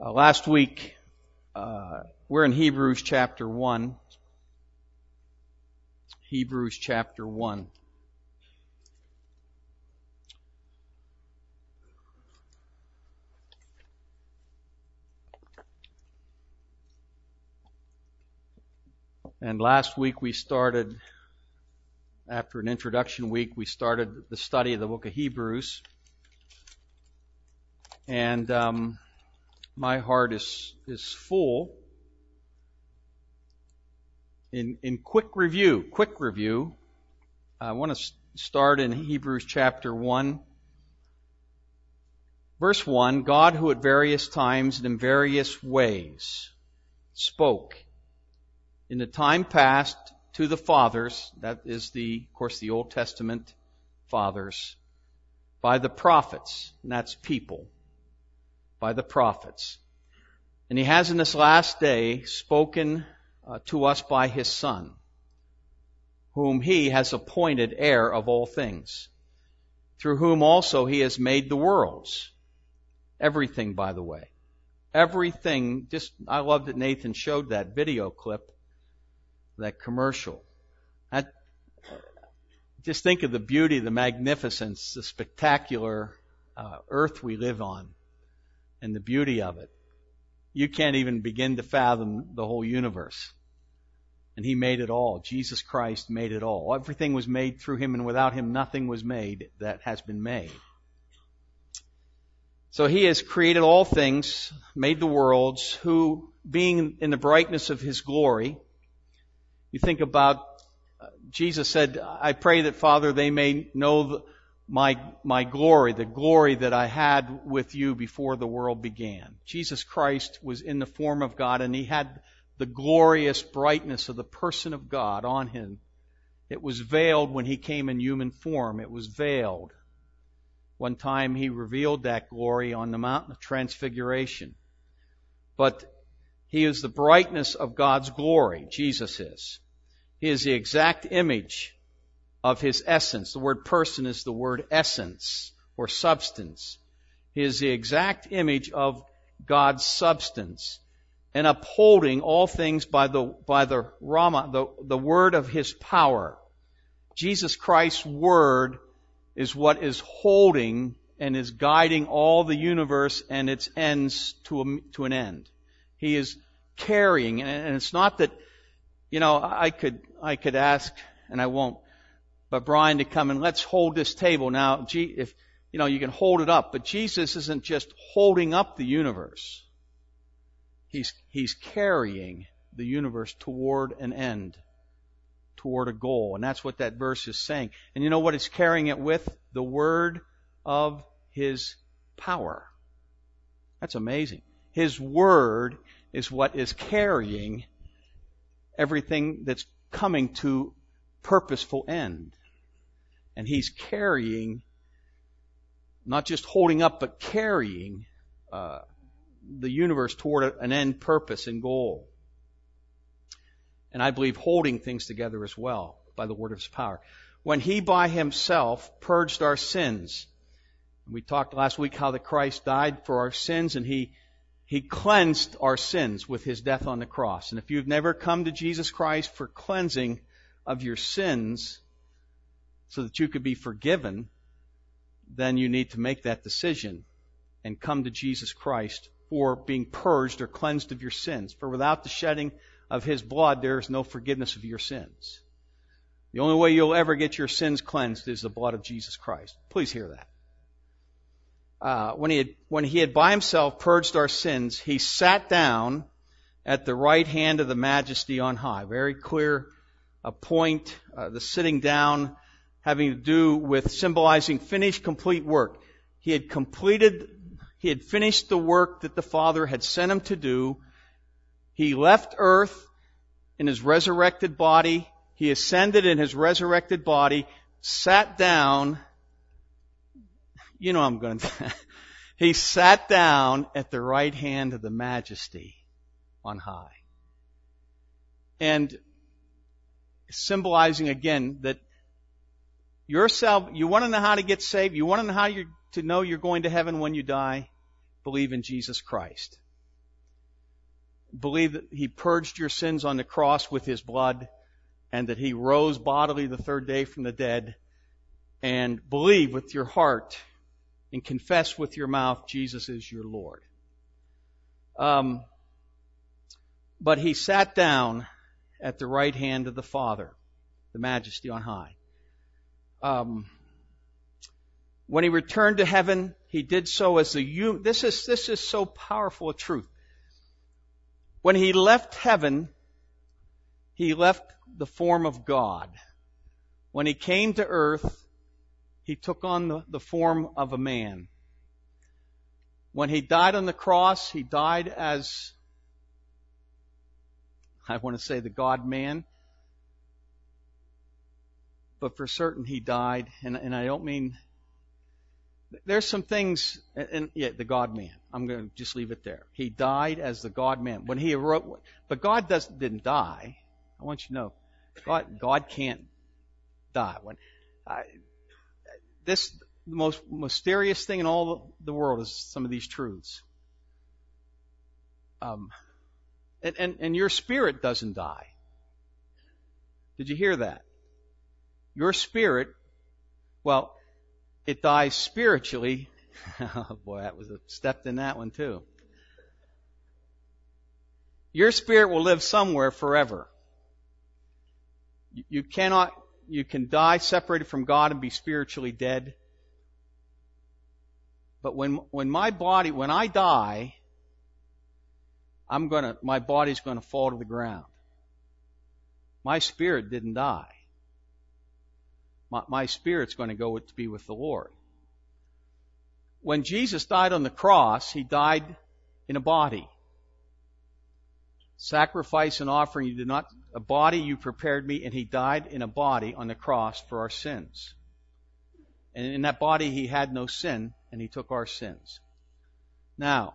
Last week, we're in Hebrews chapter 1. Hebrews chapter 1. And last week we started, after an introduction week, we started the study of the book of Hebrews. And my heart is full. In quick review, I want to start in Hebrews chapter 1. Verse 1, God, who at various times and in various ways spoke in the time past to the fathers, that is of course the Old Testament fathers, by the prophets, and that's people, by the prophets. And He has in this last day spoken to us by His Son, whom He has appointed heir of all things, through whom also He has made the worlds. Everything, by the way. Everything. I love that Nathan showed that video clip, that commercial. Just think of the beauty, the magnificence, the spectacular earth we live on, and the beauty of it. You can't even begin to fathom the whole universe. And He made it all. Jesus Christ made it all. Everything was made through Him, and without Him nothing was made that has been made. So He has created all things, made the worlds, who, being in the brightness of His glory, you think about, Jesus said, I pray that, Father, they may know my glory, the glory that I had with you before the world began. Jesus Christ was in the form of God, and He had the glorious brightness of the person of God on Him. It was veiled when He came in human form. It was veiled. One time He revealed that glory on the Mountain of Transfiguration. But He is the brightness of God's glory. Jesus is. He is the exact image of His essence. The word person is the word essence or substance. He is the exact image of God's substance, and upholding all things by the Rama, the word of His power. Jesus Christ's word is what is holding and is guiding all the universe and its ends to an end. He is carrying, and it's not that, I could ask, and I won't, but Brian to come and let's hold this table. Now, if you can hold it up, but Jesus isn't just holding up the universe. He's carrying the universe toward an end, toward a goal. And that's what that verse is saying. And you know what it's carrying it with? The word of His power. That's amazing. His word is what is carrying everything that's coming to purposeful end. And He's carrying, not just holding up, but carrying the universe toward an end purpose and goal. And I believe holding things together as well by the word of His power. When He by Himself purged our sins, we talked last week how that Christ died for our sins, and He cleansed our sins with His death on the cross. And if you've never come to Jesus Christ for cleansing of your sins so that you could be forgiven, then you need to make that decision and come to Jesus Christ for being purged or cleansed of your sins. For without the shedding of His blood, there is no forgiveness of your sins. The only way you'll ever get your sins cleansed is the blood of Jesus Christ. Please hear that. When he had by Himself purged our sins, He sat down at the right hand of the Majesty on high. Very clear point. The sitting down having to do with symbolizing finished, complete work. He had finished the work that the Father had sent Him to do. He left earth in His resurrected body. He ascended in His resurrected body, sat down. He sat down at the right hand of the Majesty on high. And symbolizing again that yourself, you want to know how to get saved? You want to know how to know you're going to heaven when you die? Believe in Jesus Christ. believe that He purged your sins on the cross with His blood, and that He rose bodily the third day from the dead, and believe with your heart and confess with your mouth Jesus is your Lord. But He sat down at the right hand of the Father, the Majesty on high. When He returned to heaven, He did so as the human. This is so powerful a truth. When He left heaven, He left the form of God. When He came to earth, He took on the form of a man. When He died on the cross, He died as, I want to say, the God-man. But for certain He died, and I don't mean, there's some things, the God-man. I'm going to just leave it there. He died as the God-man. When He arose, but God didn't die. I want you to know, God can't die. The most mysterious thing in all the world is some of these truths. And your spirit doesn't die. Did you hear that? Your spirit, well, it dies spiritually. Oh boy, that was a step in that one too. Your spirit will live somewhere forever. You can die separated from God and be spiritually dead. But when I die, my body's gonna fall to the ground. My spirit didn't die. My spirit's going to go to be with the Lord. When Jesus died on the cross, He died in a body. Sacrifice and offering, a body you prepared me, and He died in a body on the cross for our sins. And in that body He had no sin, and He took our sins. Now,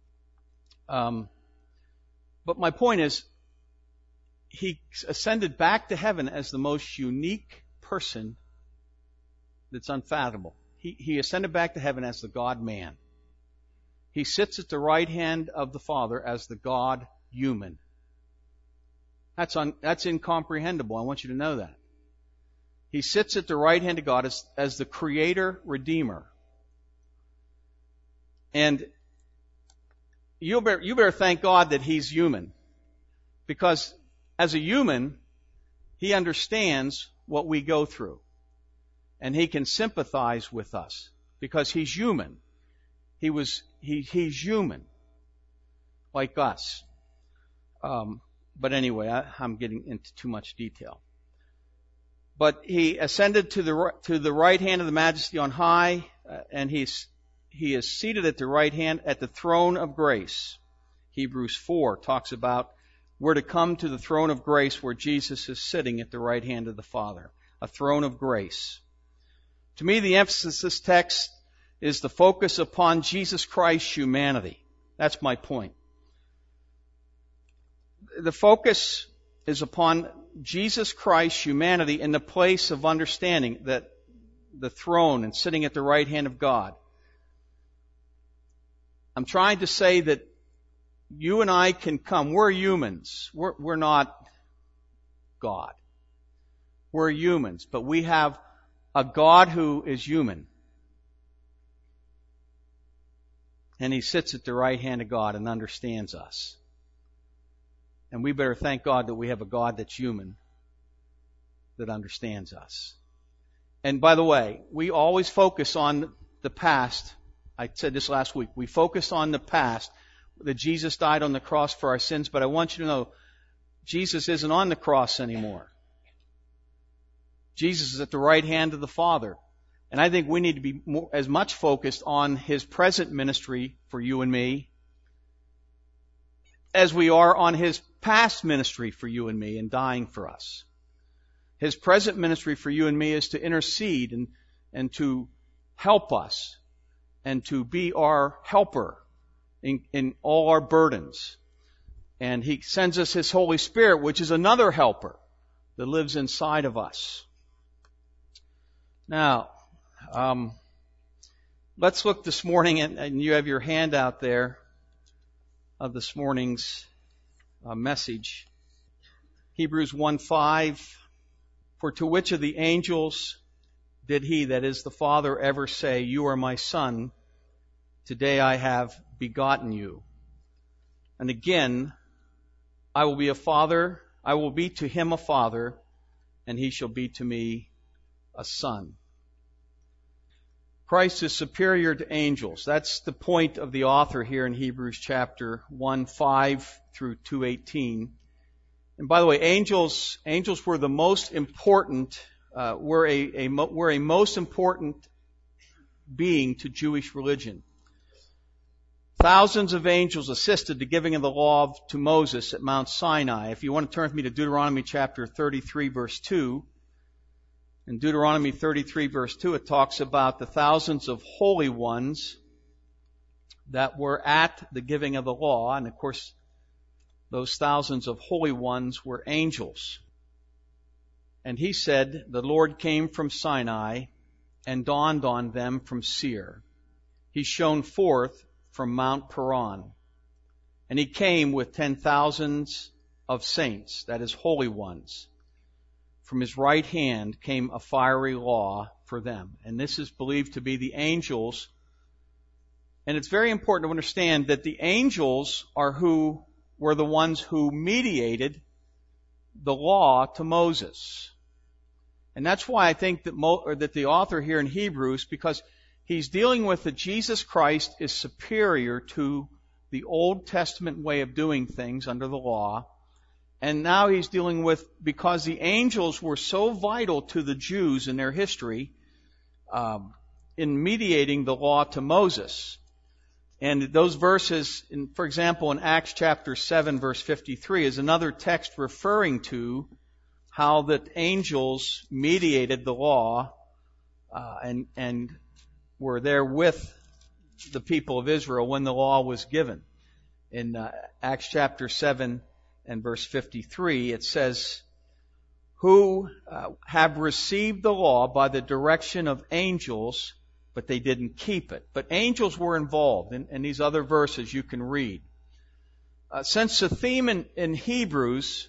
but my point is, He ascended back to heaven as the most unique person that's unfathomable. He ascended back to heaven as the God-man. He sits at the right hand of the Father as the God-human. That's incomprehensible. I want you to know that. He sits at the right hand of God as the Creator, Redeemer. And you better thank God that He's human. Because as a human, He understands what we go through. And He can sympathize with us because He's human. He's human, like us. But anyway, I'm getting into too much detail. But He ascended to the right hand of the Majesty on high, and He is seated at the right hand at the throne of grace. Hebrews 4 talks about we're to come to the throne of grace where Jesus is sitting at the right hand of the Father. A throne of grace. To me, the emphasis of this text is the focus upon Jesus Christ's humanity. That's my point. The focus is upon Jesus Christ's humanity in the place of understanding that the throne and sitting at the right hand of God. I'm trying to say that you and I can come. We're humans. We're not God. We're humans, but we have a God who is human. And He sits at the right hand of God and understands us. And we better thank God that we have a God that's human, that understands us. And by the way, we always focus on the past. I said this last week. We focus on the past, that Jesus died on the cross for our sins, but I want you to know, Jesus isn't on the cross anymore. Jesus is at the right hand of the Father. And I think we need to be as much focused on His present ministry for you and me as we are on His past ministry for you and me in dying for us. His present ministry for you and me is to intercede and to help us and to be our helper in all our burdens. And He sends us His Holy Spirit, which is another helper that lives inside of us. Now, let's look this morning, and you have your handout there of this morning's message. Hebrews 1:5, for to which of the angels did he, that is the Father, ever say, you are my son, today I have begotten you? And again, I will be to him a father, and he shall be to me a son. Christ is superior to angels. That's the point of the author here in Hebrews chapter 1:5 through 2:18. And by the way, angels were the most important, were a most important being to Jewish religion. Thousands of angels assisted the giving of the law to Moses at Mount Sinai. If you want to turn with me to Deuteronomy chapter 33, verse 2. In Deuteronomy 33, verse 2, it talks about the thousands of holy ones that were at the giving of the law. And of course, those thousands of holy ones were angels. And he said, the Lord came from Sinai and dawned on them from Seir. He shone forth from Mount Paran. And he came with 10,000s of saints, that is, holy ones. From his right hand came a fiery law for them. And this is believed to be the angels. And it's very important to understand that the angels were the ones who mediated the law to Moses. And that's why I think that the author here in Hebrews, because he's dealing with that Jesus Christ is superior to the Old Testament way of doing things under the law. And now he's dealing with, because the angels were so vital to the Jews in their history, in mediating the law to Moses. And those verses, for example, in Acts chapter 7, verse 53, is another text referring to how that angels mediated the law, and were there with the people of Israel when the law was given. In Acts chapter 7 and verse 53, it says, who have received the law by the direction of angels, but they didn't keep it. But angels were involved in these other verses you can read. Since the theme in Hebrews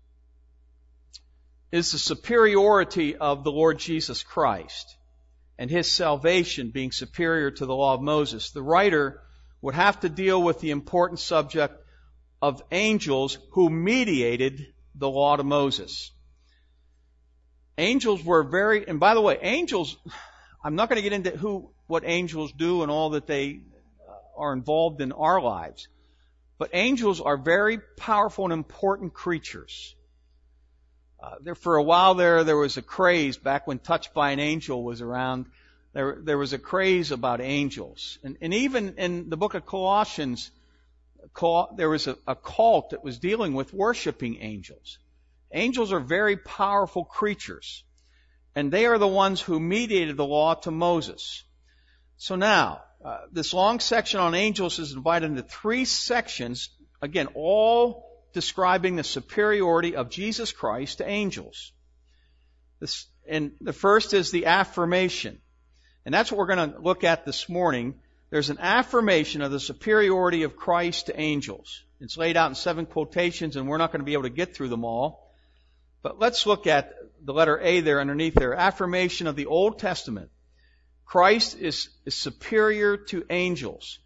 is the superiority of the Lord Jesus Christ and his salvation being superior to the law of Moses, the writer would have to deal with the important subject of angels who mediated the law to Moses. Angels were and by the way, angels, I'm not going to get into what angels do and all that they are involved in our lives, but angels are very powerful and important creatures. For a while there was a craze back when Touched by an Angel was around. There was a craze about angels. And even in the book of Colossians, there was a cult that was dealing with worshiping angels. Angels are very powerful creatures. And they are the ones who mediated the law to Moses. So now, this long section on angels is divided into 3 sections, again, all describing the superiority of Jesus Christ to angels. And the first is the affirmation. And that's what we're going to look at this morning. There's an affirmation of the superiority of Christ to angels. It's laid out in 7 quotations, and we're not going to be able to get through them all. But let's look at the letter A there underneath there. Affirmation of the Old Testament. Christ is superior to angels.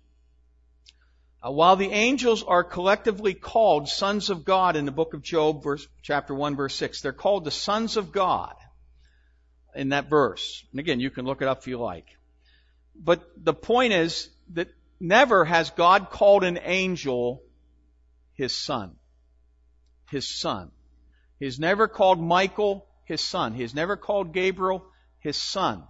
While the angels are collectively called sons of God in the book of Job, chapter 1, verse 6, they're called the sons of God in that verse. And again, you can look it up if you like. But the point is that never has God called an angel his son. His son. He has never called Michael his son. He has never called Gabriel his son.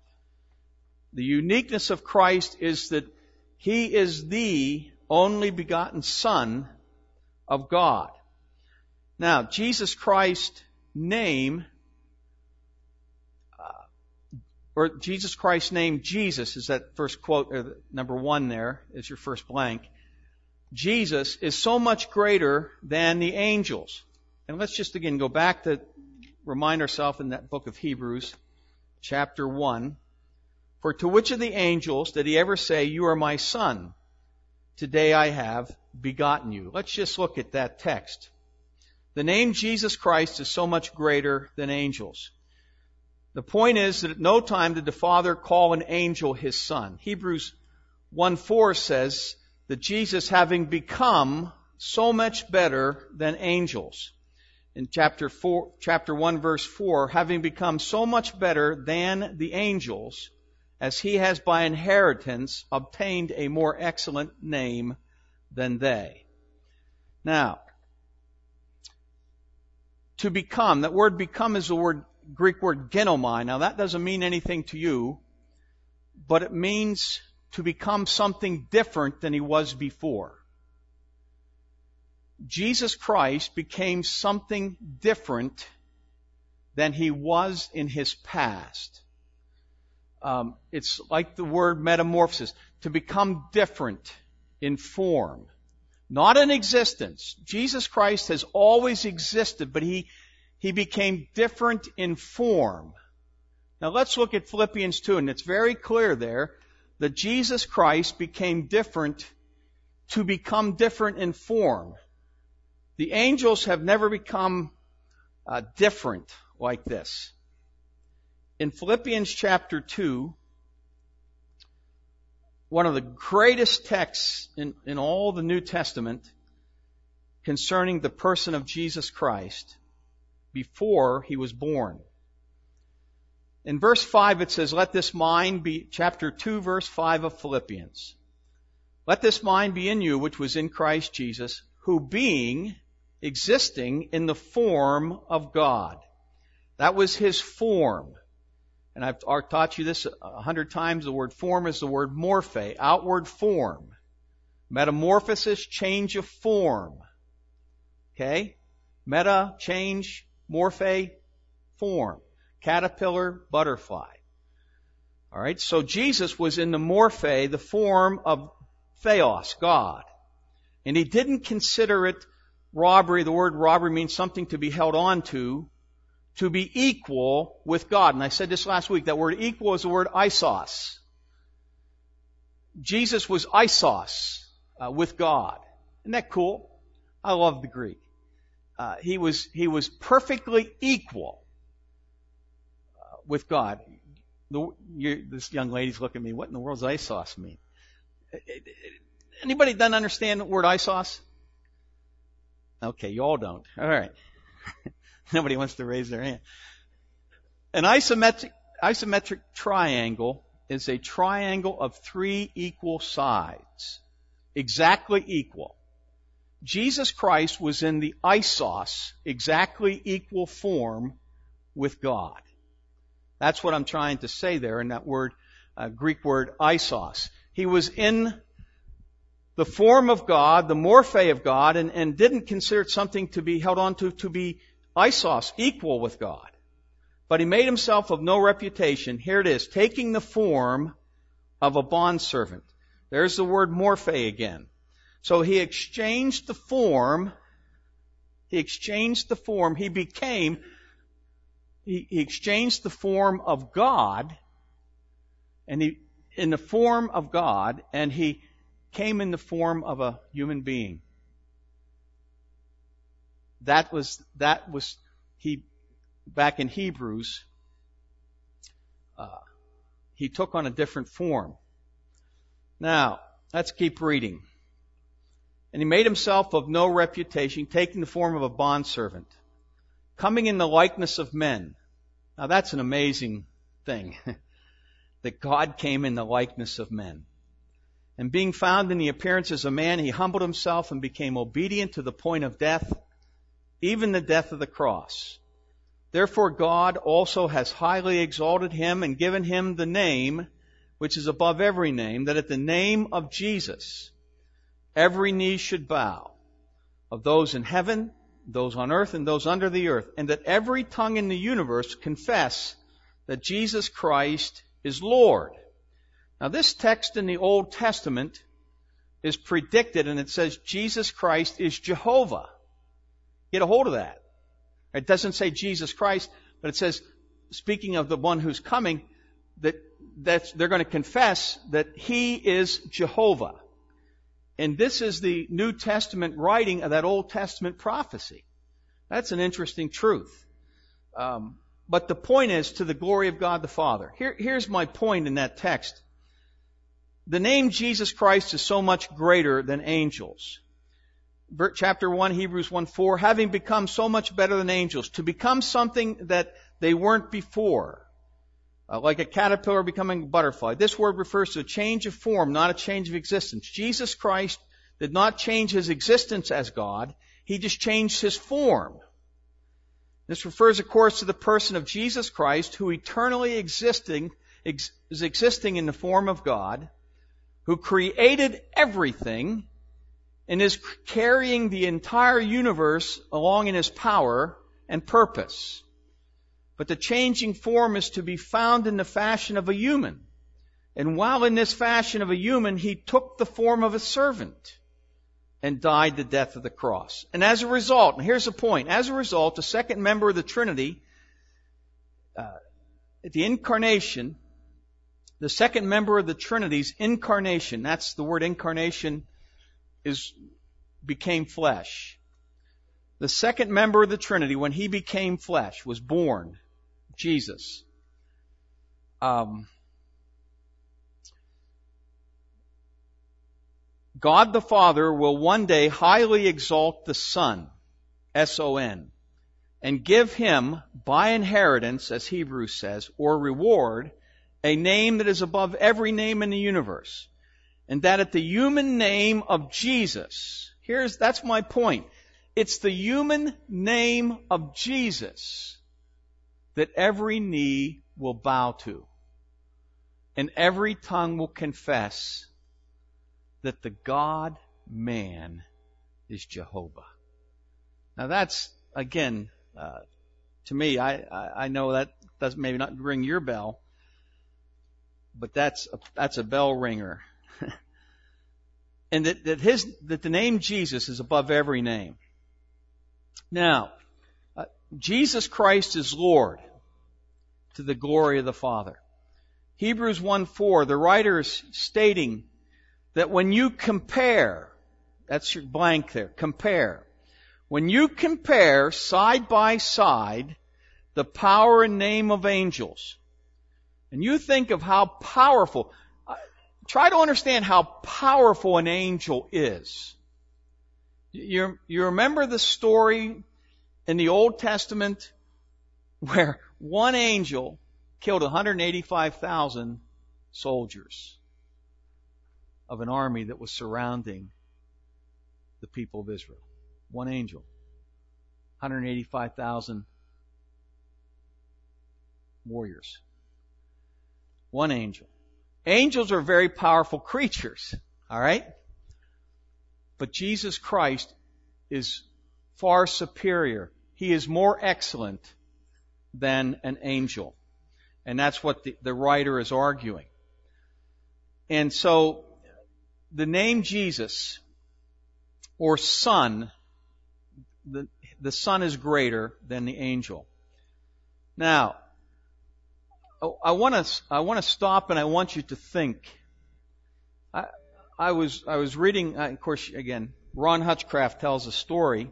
The uniqueness of Christ is that he is the only begotten Son of God. Now, Jesus Christ's name, Jesus Christ's name, Jesus, is that first quote, or number 1 there, is your first blank. Jesus is so much greater than the angels. And let's just again go back to remind ourselves in that book of Hebrews, chapter 1. For to which of the angels did he ever say, you are my son, today I have begotten you. Let's just look at that text. The name Jesus Christ is so much greater than angels. The point is that at no time did the Father call an angel his son. Hebrews 1:4 says that Jesus, having become so much better than angels. In chapter 1, verse 4, having become so much better than the angels, as he has by inheritance obtained a more excellent name than they. Now, to become, that word become is the Greek word genomai. Now that doesn't mean anything to you, but it means to become something different than he was before. Jesus Christ became something different than he was in his past. It's like the word metamorphosis, to become different in form, not in existence. Jesus Christ has always existed, but he became different in form. Now let's look at Philippians 2, and it's very clear there that Jesus Christ became different to become different in form. The angels have never become different like this. In Philippians chapter 2, one of the greatest texts in all the New Testament concerning the person of Jesus Christ before he was born. In verse 5 it says, let this mind be, chapter 2, verse 5 of Philippians. Let this mind be in you, which was in Christ Jesus, who being, existing in the form of God. That was his form. And I've taught you this 100 times. The word form is the word morphe, outward form. Metamorphosis, change of form. Okay? Meta, change, morphe, form. Caterpillar, butterfly. Alright, so Jesus was in the morphe, the form of theos, God. And he didn't consider it robbery. The word robbery means something to be held on to be equal with God. And I said this last week, that word equal is the word isos. Jesus was isos with God. Isn't that cool? I love the Greek. He was perfectly equal with God. This young lady's looking at me, what in the world does isos mean? Anybody doesn't understand the word isos? Okay, you all don't. All right. Nobody wants to raise their hand. An isometric triangle is a triangle of three equal sides. Exactly equal. Jesus Christ was in the isos, exactly equal form with God. That's what I'm trying to say there in that word, Greek word isos. He was in the form of God, the morphe of God, and didn't consider it something to be held on to be isos, equal with God. But he made himself of no reputation. Here it is, taking the form of a bondservant. There's the word morphe again. So he exchanged the form. He exchanged the form of God, and in the form of God, and he came in the form of a human being. That was he back in Hebrews. He took on a different form. Now, let's keep reading. And he made himself of no reputation, taking the form of a bondservant, coming in the likeness of men. Now that's an amazing thing, that God came in the likeness of men. And being found in the appearance as a man, he humbled himself and became obedient to the point of death, even the death of the cross. Therefore God also has highly exalted him and given him the name which is above every name, that at the name of Jesus every knee should bow, of those in heaven, those on earth, and those under the earth, and that every tongue in the universe confess that Jesus Christ is Lord. Now this text in the Old Testament is predicted, and it says Jesus Christ is Jehovah. Get a hold of that. It doesn't say Jesus Christ, but it says, speaking of the one who's coming, that they're going to confess that he is Jehovah. And this is the New Testament writing of that Old Testament prophecy. That's an interesting truth. But the point is, to the glory of God the Father. Here's my point in that text. The name Jesus Christ is so much greater than angels. Chapter 1, Hebrews 1:4, having become so much better than angels, to become something that they weren't before. Like a caterpillar becoming a butterfly. This word refers to a change of form, not a change of existence. Jesus Christ did not change His existence as God. He just changed His form. This refers, of course, to the person of Jesus Christ, who eternally is existing in the form of God, who created everything, and is carrying the entire universe along in His power and purpose. But the changing form is to be found in the fashion of a human. And while in this fashion of a human, He took the form of a servant and died the death of the cross. And as a result, and here's the point, as a result, the second member of the Trinity, at the incarnation, the second member of the Trinity's incarnation, that's the word incarnation, became flesh. The second member of the Trinity, when He became flesh, was born, Jesus. God the Father will one day highly exalt the Son, S-O-N, and give Him, by inheritance, as Hebrews says, or reward, a name that is above every name in the universe. And that at the human name of Jesus, that's my point. It's the human name of Jesus that every knee will bow to. And every tongue will confess that the God-man is Jehovah. Now that's, again, to me, I know that doesn't maybe not ring your bell, but that's a bell ringer. And that the name Jesus is above every name. Now, Jesus Christ is Lord, to the glory of the Father. Hebrews 1:4, the writer is stating that when you compare, that's your blank there, compare. When you compare side by side the power and name of angels, and you think of how powerful, try to understand how powerful an angel is. You remember the story in the Old Testament where one angel killed 185,000 soldiers of an army that was surrounding the people of Israel. One angel. 185,000 warriors. One angel. Angels are very powerful creatures, all right? But Jesus Christ is far superior. He is more excellent than an angel. And that's what the writer is arguing. And so, the name Jesus, or Son, the Son is greater than the angel. Now, I want to stop and I want you to think. I was reading, of course, again, Ron Hutchcraft tells a story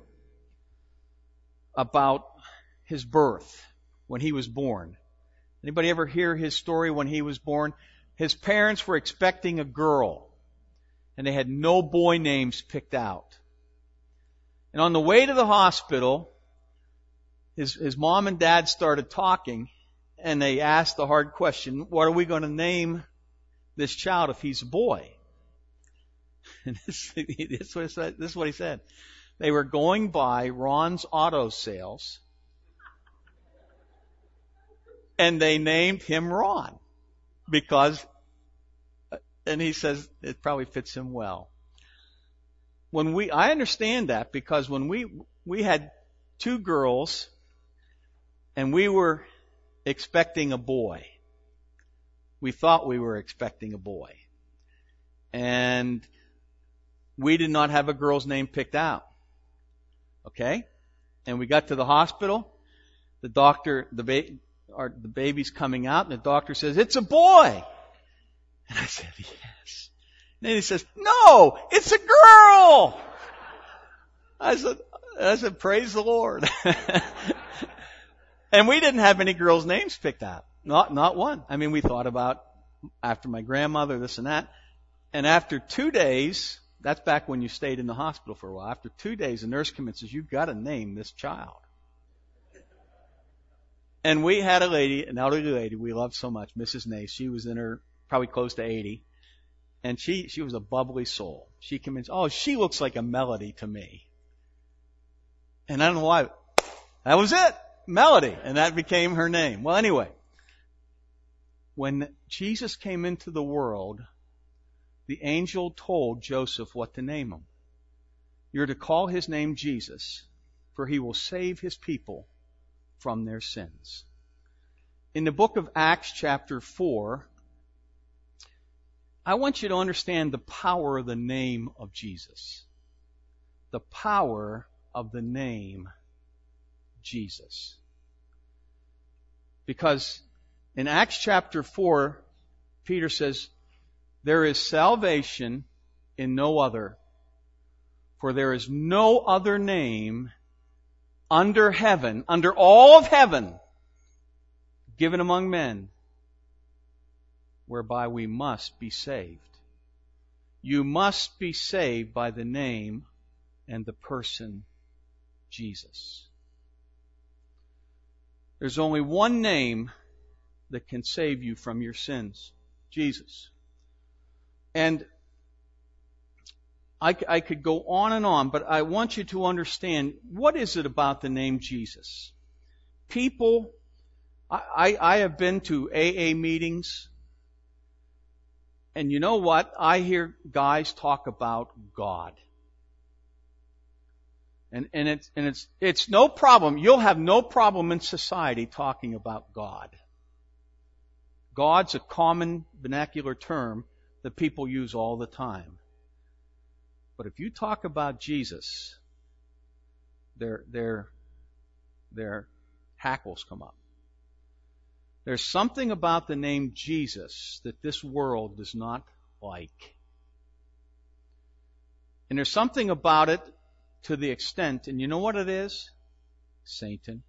about his birth when he was born. Anybody ever hear his story when he was born? His parents were expecting a girl, and they had no boy names picked out. And on the way to the hospital, his mom and dad started talking, and they asked the hard question, what are we going to name this child if he's a boy? And this is what he said. They were going by Ron's auto sales, and they named him Ron because, and he says it probably fits him well. I understand that because when we had two girls and we were expecting a boy. We thought we were expecting a boy. And we did not have a girl's name picked out. Okay? And we got to the hospital. The doctor, the baby's coming out, and the doctor says, "It's a boy." And I said, "Yes." And he says, no, it's a girl. I said, praise the Lord. And we didn't have any girls' names picked out. Not one. I mean, we thought about after my grandmother, this and that. And after 2 days, that's back when you stayed in the hospital for a while. After 2 days, the nurse comes and says, you've got to name this child. And we had a lady, an elderly lady we loved so much, Mrs. Nace. She was in her, probably close to 80. And she was a bubbly soul. She came in, oh, she looks like a Melody to me. And I don't know why. That was it. Melody. And that became her name. Well, anyway. When Jesus came into the world, the angel told Joseph what to name him. You're to call his name Jesus, for he will save his people from their sins. In the book of Acts chapter 4, I want you to understand the power of the name of Jesus. The power of the name Jesus. Because in Acts chapter 4, Peter says, there is salvation in no other, for there is no other name under heaven, under all of heaven, given among men, whereby we must be saved. You must be saved by the name and the person Jesus. There's only one name that can save you from your sins. Jesus. And I could go on, but I want you to understand, what is it about the name Jesus? People, I have been to AA meetings, and you know what? I hear guys talk about God. And it's no problem. You'll have no problem in society talking about God. God's a common vernacular term that people use all the time. But if you talk about Jesus, their hackles come up. There's something about the name Jesus that this world does not like. And there's something about it to the extent, and you know what it is? Satan.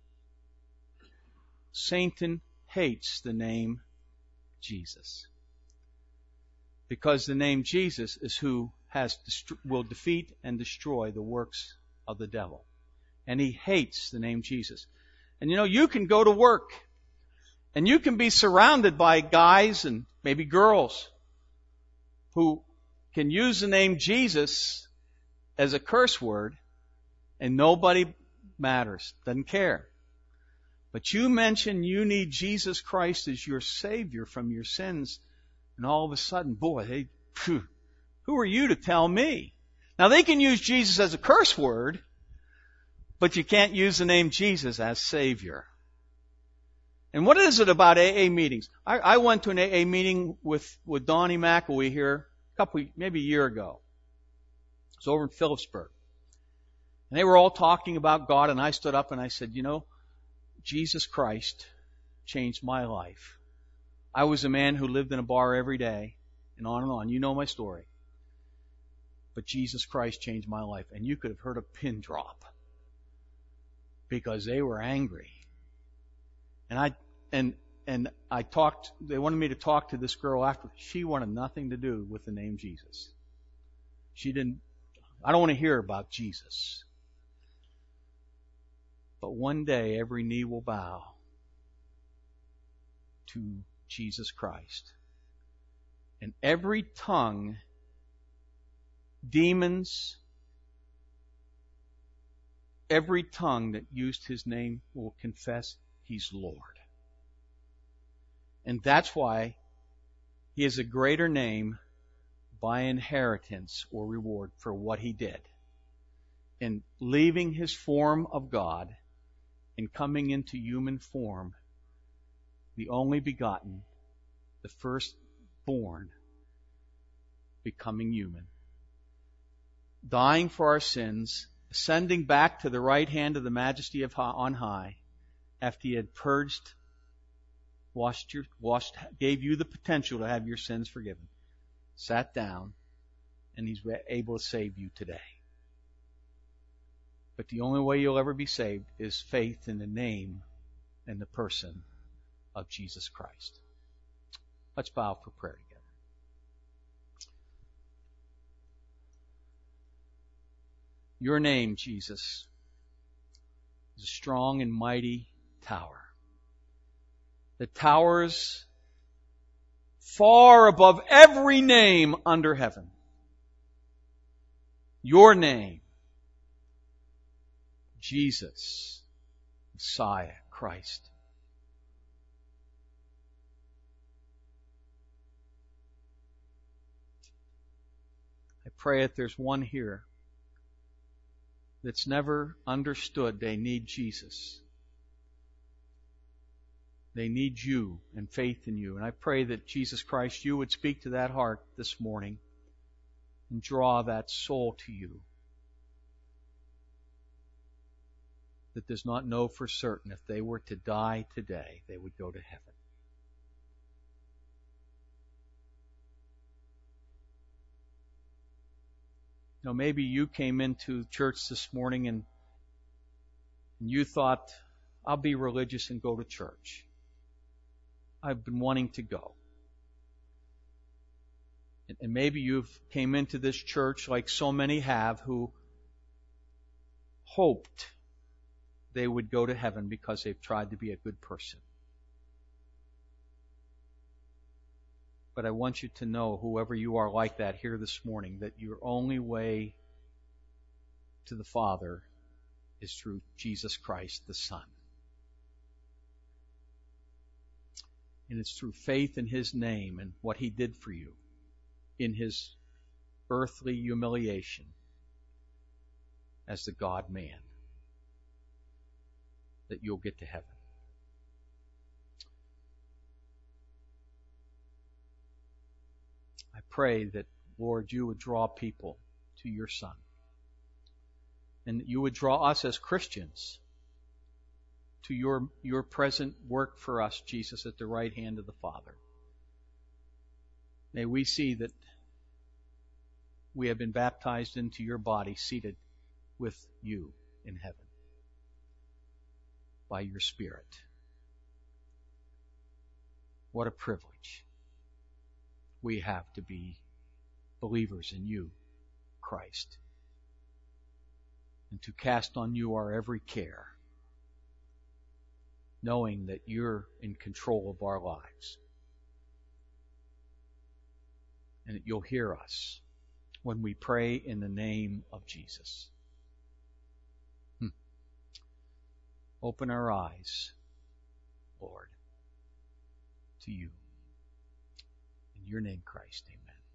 Satan hates the name Jesus. Because the name Jesus is who will defeat and destroy the works of the devil. And he hates the name Jesus. And you know, you can go to work and you can be surrounded by guys and maybe girls who can use the name Jesus as a curse word and nobody matters, doesn't care. But you mention you need Jesus Christ as your Savior from your sins, and all of a sudden, boy, who are you to tell me? Now they can use Jesus as a curse word, but you can't use the name Jesus as Savior. And what is it about AA meetings? I went to an AA meeting with Donnie McElwee here maybe a year ago. It was over in Phillipsburg. And they were all talking about God, and I stood up and I said, you know, Jesus Christ changed my life. I was a man who lived in a bar every day, and on and on. You know my story. But Jesus Christ changed my life. And you could have heard a pin drop. Because they were angry. And I talked, they wanted me to talk to this girl after. She wanted nothing to do with the name Jesus. I don't want to hear about Jesus. But one day every knee will bow to Jesus Christ. And every tongue, demons, every tongue that used his name will confess he's Lord. And that's why he is a greater name by inheritance or reward for what he did. In leaving his form of God and coming into human form, the only begotten, the firstborn, becoming human, dying for our sins, ascending back to the right hand of the majesty of on high, after he had purged, gave you the potential to have your sins forgiven, sat down, and He's able to save you today. But the only way you'll ever be saved is faith in the name and the person of Jesus Christ. Let's bow for prayer together. Your name, Jesus, is a strong and mighty tower that towers far above every name under heaven. Your name, Jesus, Messiah, Christ. I pray if there's one here that's never understood they need Jesus. They need you and faith in you. And I pray that Jesus Christ, you would speak to that heart this morning and draw that soul to you that does not know for certain if they were to die today, they would go to heaven. Now, maybe you came into church this morning and you thought, I'll be religious and go to church. I've been wanting to go. And maybe you've came into this church like so many have who hoped they would go to heaven because they've tried to be a good person. But I want you to know, whoever you are like that here this morning, that your only way to the Father is through Jesus Christ, the Son. And it's through faith in His name and what He did for you in His earthly humiliation as the God-man that you'll get to heaven. I pray that, Lord, you would draw people to your Son. And that you would draw us as Christians to your present work for us, Jesus, at the right hand of the Father. May we see that we have been baptized into your body, seated with you in heaven by your Spirit. What a privilege we have to be believers in you, Christ, and to cast on you our every care, knowing that you're in control of our lives and that you'll hear us when we pray in the name of Jesus. Open our eyes, Lord, to you. In your name, Christ, amen.